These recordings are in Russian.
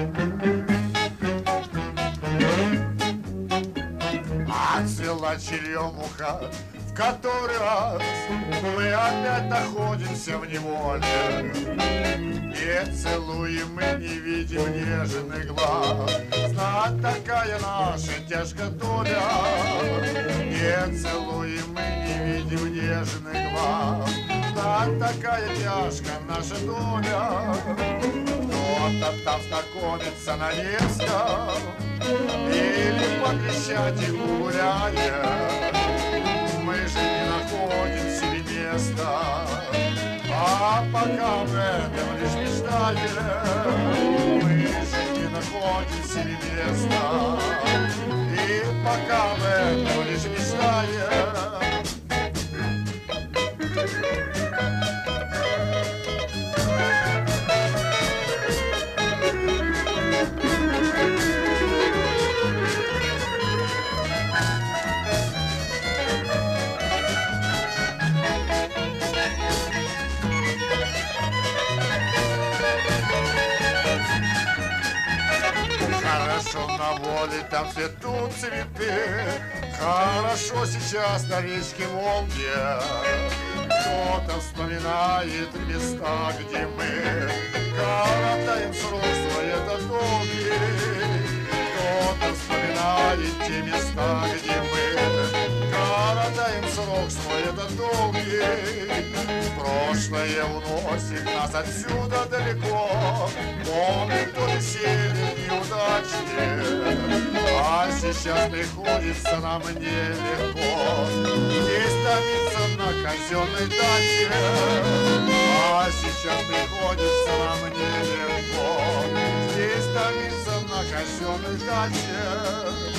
Отцвела черемуха, в который раз мы опять находимся в неволе. Не целуем мы, не видим нежных глаз, знать такая наша тяжкая доля. Не целуем мы, не видим нежных глаз, знать такая тяжкая наша доля. Кто-то там знакомится на Невском или по Крещатику гуляет. Мы же не находим себе места, а пока в этом лишь мечтаем. Мы же не находим себе места, и пока в этом лишь мечтаем. Хорошо на воле, там цветут цветы, хорошо сейчас на речке Волге. Кто-то вспоминает места, где мы коротаем срок свой этот долгий. Кто-то вспоминает те места, где мы коротаем срок свой этот долгий. Прошлое уносит нас отсюда далеко, помним тот веселье неудачи, а сейчас приходится нам нелегко здесь томиться на казенной даче. А сейчас приходится нам нелегко здесь томиться на казенной даче.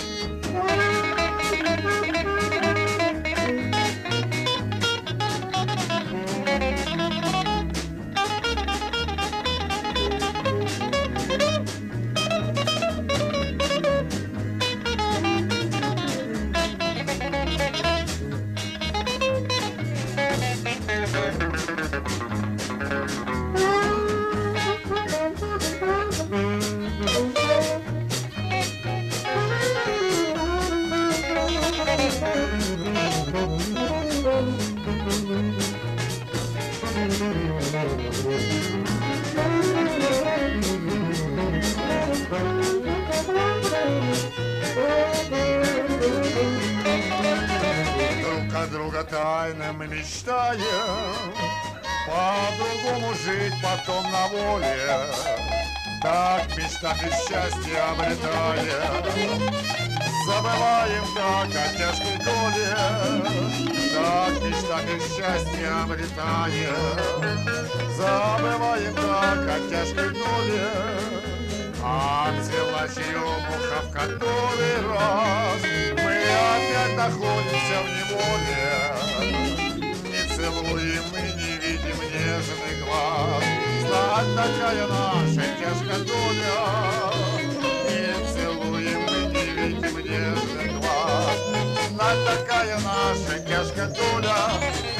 Друг от друга тайно мы мечтаем по-другому жить потом на воле. Так в мечтах и счастье обретаем, забываем так о тяжкой доле. Так в мечтах и счастье обретаем, забываем так о тяжкой доле. Отцвела черемуха, в который раз мы опять находимся в неволе. Не целуем мы, не видим нежных глаз, знать такая наша тяжкая доля. Не целуем мы, не видим нежных глаз, знать такая наша тяжкая доля.